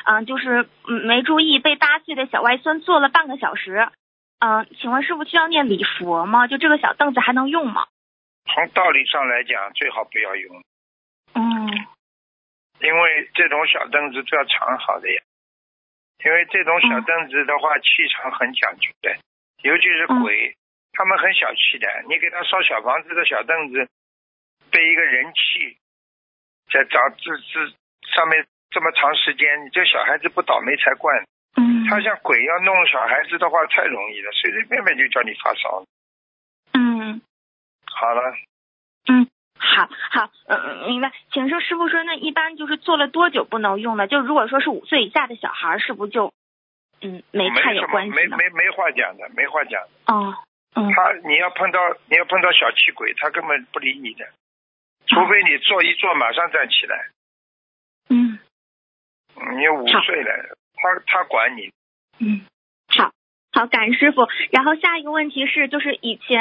就是没注意被8岁的小外孙坐了半个小时。请问师傅需要念礼佛吗？就这个小凳子还能用吗？ 从道理上来讲，最好不要用。因为这种小凳子都要藏好的呀。因为这种小凳子的话，气场很讲究的，尤其是鬼，他们很小气的。你给他烧小房子的小凳子，被一个人气在上面这么长时间，你这小孩子不倒霉才怪。他像鬼要弄小孩子的话，太容易了，随随便便就叫你发烧。好了。好，明白。请说师傅说，那一般就是做了多久不能用呢？就如果说是5岁以下的小孩，是不是就没太有关系呢？ 没话讲的，没话讲的。你要碰到小气鬼，他根本不理你的，除非你坐一坐马上站起来。你5岁了，他管你。 好，感恩师傅。然后下一个问题是，就是以前